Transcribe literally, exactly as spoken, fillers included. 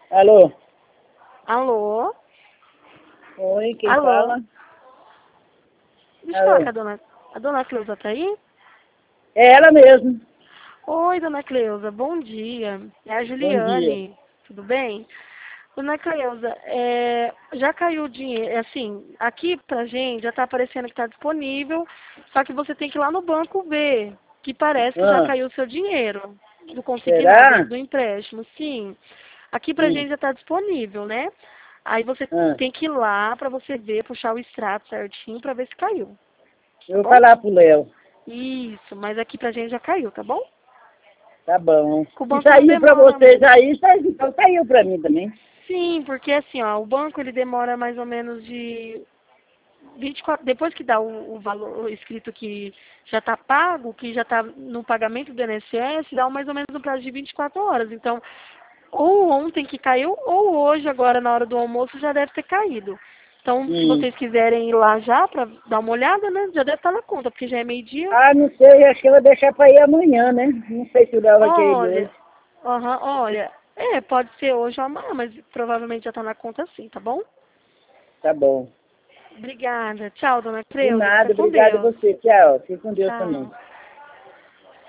Alô? Alô? Oi, quem Alô? fala? Deixa eu Alô? falar com a dona... A dona Cleusa tá aí? É ela mesmo. Oi, dona Cleusa, bom dia. É a Bom dia. Juliane, tudo bem? Dona Cleusa, é, já caiu o dinheiro, assim, aqui pra gente já tá aparecendo que tá disponível, só que você tem que ir lá no banco ver, que parece que já Ah, caiu o seu dinheiro, do consignado, será? do empréstimo, sim. Aqui pra Sim. gente já tá disponível, né? Aí você Ah, tem que ir lá pra você ver, puxar o extrato certinho pra ver se caiu, eu tá vou bom? falar pro Léo. Isso, mas aqui pra gente já caiu, tá bom? Tá bom. O Se banco não saiu pra demora vocês muito. aí, saiu- então saiu pra mim também. Sim, porque assim, ó, o banco ele demora mais ou menos de vinte e quatro, depois que dá o, o valor escrito que já está pago, que já está no pagamento do I N S S, dá mais ou menos um prazo de vinte e quatro horas. Então, ou ontem que caiu, ou hoje, agora na hora do almoço, já deve ter caído. Então, se Hum. vocês quiserem ir lá já para dar uma olhada, né? Já deve estar na conta, porque já é meio-dia. Ah, não sei, acho que eu vou deixar pra ir amanhã, né? Não sei se o Léo vai querer ir Olha, hoje. aham, olha, é, pode ser hoje ou amanhã, mas provavelmente já está na conta sim, tá bom? Tá bom. Obrigada. Tchau, dona De Creuza. Fica nada, com obrigado a Deus. você. Tchau. Fique com Deus também. Tchau.